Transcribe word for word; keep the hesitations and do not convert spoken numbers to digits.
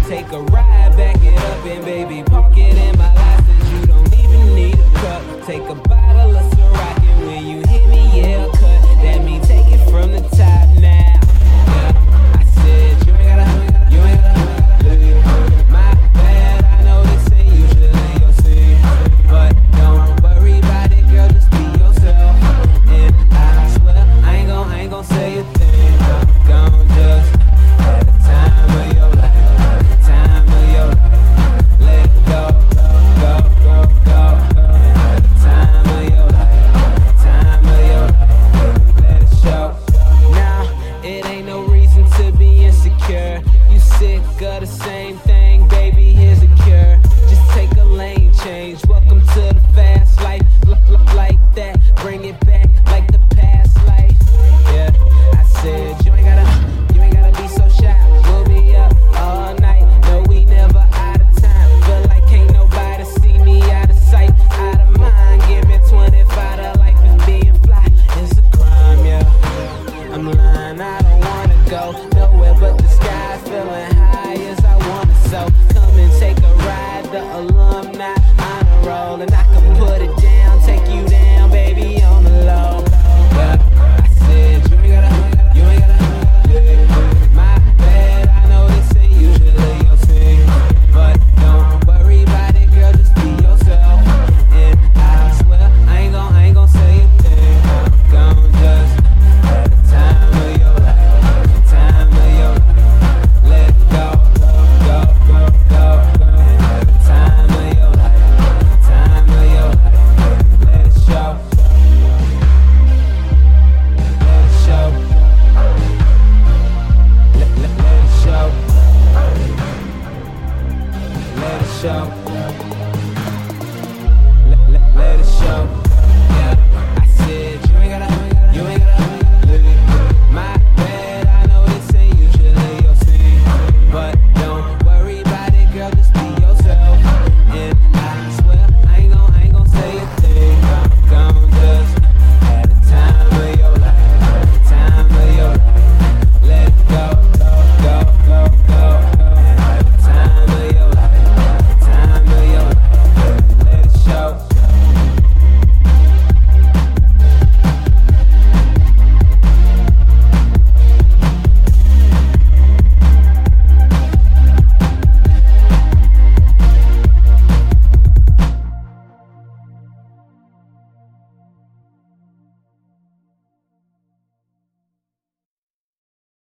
Take a ride, back it up, and baby, park it in my license. You don't even need a cup. Take a bottle of Ciroc, and when you hit me, yeah, cut. That means take it from the top now. Yeah, I said you ain't gotta, you ain't gotta leave. My bad, I know this ain't usually your scene, but don't worry about it, girl, just be yourself. And I swear I ain't gon', I ain't gon' say a thing. Gon' just have the time of your life, time of your life. Let it go, go, go, go, go. Have the time of your life, time of your life. Let it show. Now it ain't no reason to be insecure. You sick of the same thing, baby? Here's a cure. Just take a lane change. Welcome to the fast life, like that. Bring it back like the past life. Yeah, I said you ain't gotta, you ain't gotta be so shy. We'll be up all night. No, we never out of time. Feel like ain't nobody see me out of sight, out of mind. Give me twenty-five to life is being fly. It's a crime, yeah. I'm lying, I don't wanna go nowhere but the sky. Feeling high as I wanna, so come and take a ride. The alumni honor roll, and I can put it down, take you down, baby, on the low. Yeah, I said you ain't gotta, you ain't gotta leave. My bad, I know this ain't usually your thing, but don't worry about it, girl, just be yourself. And I swear I ain't gon', I ain't gon' say a thing. Gon' just have the time of your life, time of your life. Let it go, go, go, go, go. Have the time of your life, time of your life. Let it show, let it show, let, let, let it show, let it show.